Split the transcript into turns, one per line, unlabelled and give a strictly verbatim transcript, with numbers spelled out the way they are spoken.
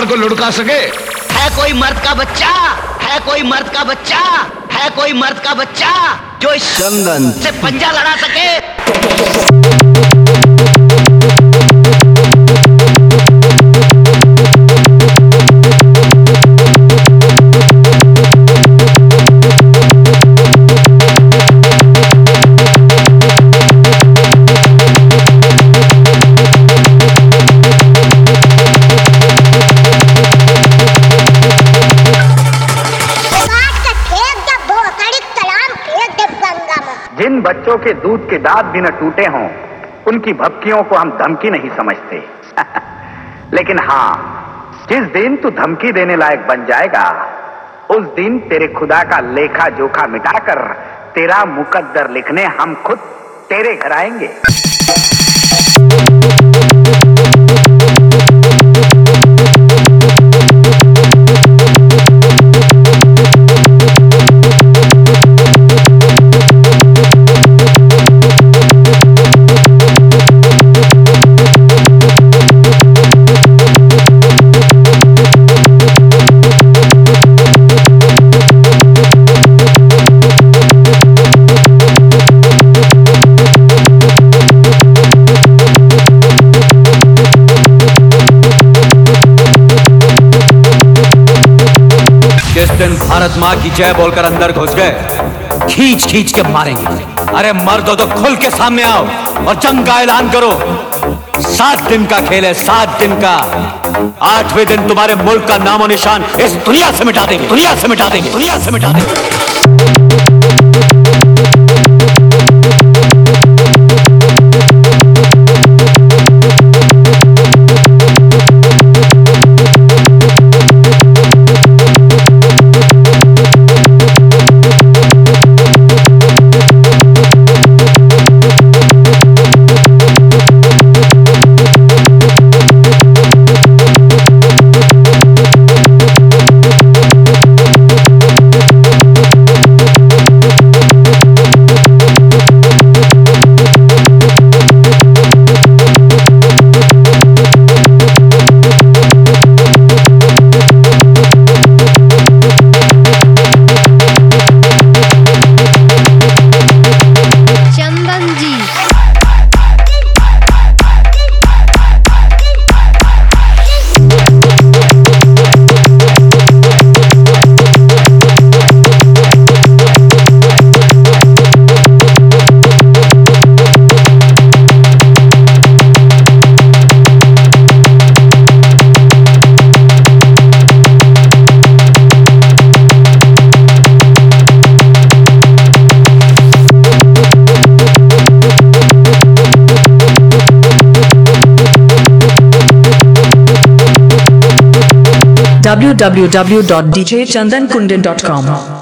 को लुढ़का सके।
है कोई मर्द का बच्चा, है कोई मर्द का बच्चा, है कोई मर्द का बच्चा जो इस चंदन से पंजा लड़ा सके।
जिन बच्चों के दूध के दांत भी न टूटे हों, उनकी भपकियों को हम धमकी नहीं समझते। लेकिन हाँ, जिस दिन तू धमकी देने लायक बन जाएगा, उस दिन तेरे खुदा का लेखा जोखा मिटाकर तेरा मुकद्दर लिखने हम खुद तेरे घर आएंगे।
जिस दिन भारत माँ की जय बोलकर अंदर घुस गए, खींच खींच के मारेंगे। अरे मर्दो तो खुल के सामने आओ और जंग का ऐलान करो। सात दिन का खेल है, सात दिन का। आठवें दिन तुम्हारे मुल्क का नामो निशान इस दुनिया से मिटा देंगे, दुनिया से मिटा देंगे, दुनिया से मिटा देंगे।
w w w dot d j chandan kundan dot com